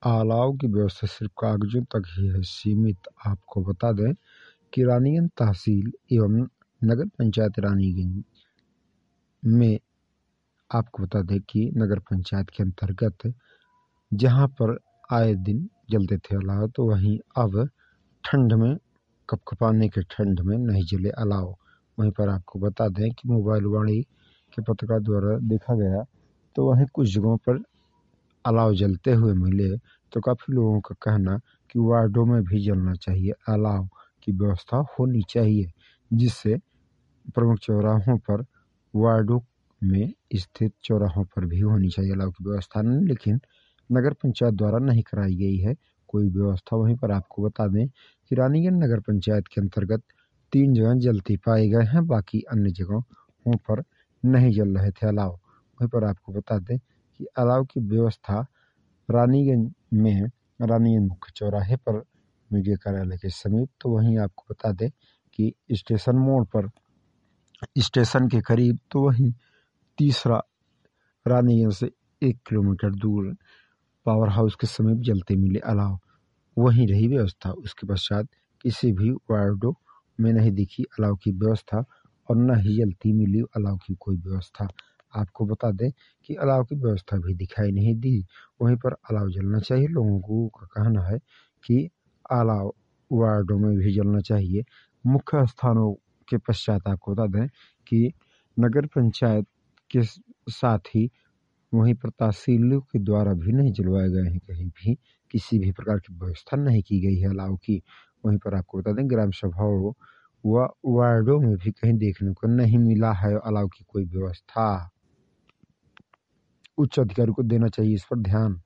अलाव की व्यवस्था सिर्फ कागजों तक ही है सीमित। आपको बता दें कि रानीगंज तहसील एवं नगर पंचायत रानीगंज में आपको बता दें कि नगर पंचायत के अंतर्गत जहां पर आए दिन जलते थे अलाव, तो वहीं अब ठंड में कपकपाने के ठंड में नहीं जले अलाव। वहीं पर आपको बता दें कि मोबाइल वाणी के पत्रकार द्वारा देखा गया तो वहीं कुछ जगहों पर अलाव जलते हुए मिले, तो काफ़ी लोगों का कहना कि वार्डों में भी जलना चाहिए, अलाव की व्यवस्था होनी चाहिए, जिससे प्रमुख चौराहों पर वार्डों में स्थित चौराहों पर भी होनी चाहिए अलाव की व्यवस्था। लेकिन नगर पंचायत द्वारा नहीं कराई गई है कोई व्यवस्था। वहीं पर आपको बता दें कि रानीगंज नगर पंचायत के अंतर्गत 3 जगह जलते पाए गए हैं, बाकी अन्य जगहों पर नहीं जल रहे थे अलाव। वहीं पर आपको बता दें कि अलाव की व्यवस्था रानीगंज में रानीगंज मुख्य चौराहे पर मीडिया कार्यालय के समीप, तो वहीं आपको बता दें कि स्टेशन मोड़ पर स्टेशन के करीब, तो वहीं तीसरा रानीगंज से 1 किलोमीटर दूर पावर हाउस के समीप जलते मिले अलाव। वहीं रही व्यवस्था। उसके पश्चात किसी भी वार्डों में नहीं दिखी अलाव की व्यवस्था और न ही जलती मिली अलाव की कोई व्यवस्था। आपको बता दें कि अलाव की व्यवस्था भी दिखाई नहीं दी। वहीं पर अलाव जलना चाहिए। लोगों का कहना है कि अलाव वार्डों में भी जलना चाहिए। मुख्य स्थानों के पश्चात आपको बता दें कि नगर पंचायत के साथ ही वहीं पर तहसीलों के द्वारा भी नहीं जलवाए गए हैं, कहीं भी किसी भी प्रकार की व्यवस्था नहीं की गई है अलाव की। वहीं पर आपको बता दें ग्राम सभाओं व वार्डों में भी कहीं देखने को नहीं मिला है अलाव की कोई व्यवस्था। उच्च अधिकारी को देना चाहिए इस पर ध्यान।